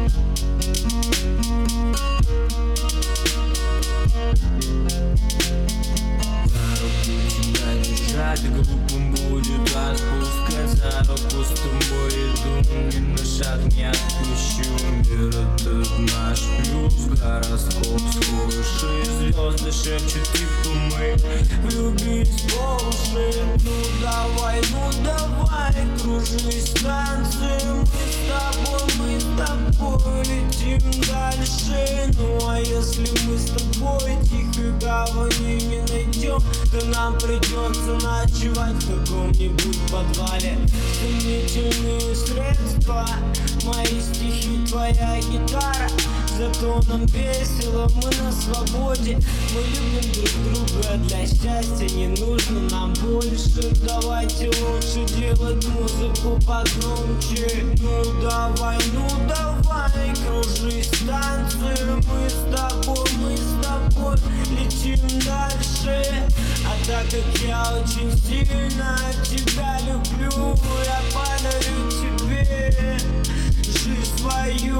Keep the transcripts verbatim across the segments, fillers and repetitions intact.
Глупым будет отпускать за руку с тобой. Иду, ни на шаг не отпущу. Мир этот наш плюс, гороскоп схожий. Звезды шепчут типа мы влюбились по уши. Ну давай, ну давай, кружись станции. Мы с тобой, мы с тобой летим дальше. Ну а если мы с тобой тихой гавани не найдем, то нам придется ночевать в каком-нибудь подвале. Сомнительные средства, мои стихи, твоя гитара. Зато нам весело, мы на свободе. Мы любим друг друга, для счастья не нужно нам больше. Давайте лучше делать музыку погромче. Ну давай, ну давай, кружись станцию. Мы с тобой, мы с тобой летим дальше. А так как я очень сильно тебя люблю, я подарю тебе жизнь свою.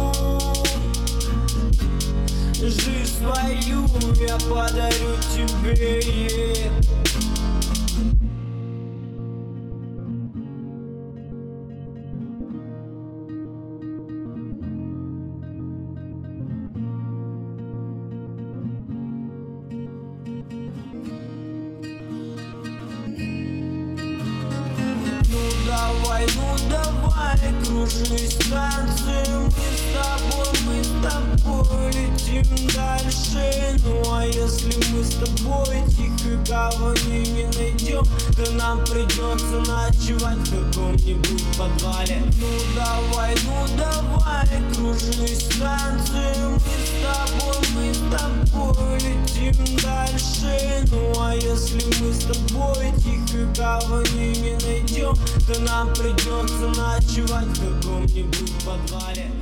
Жизнь свою я подарю тебе. Ну давай, ну давай, кружись станцию. Мы с тобой, мы с тобой летим дальше. Ну а если мы с тобой тихой гавани не найдем, то нам придется ночевать в каком-нибудь подвале. Ну давай, ну давай, кружись станцию. Мы с тобой, мы с тобой летим дальше. Ну а если мы с тобой тихой гавани не найдем, то нам придется ночевать в каком-нибудь подвале.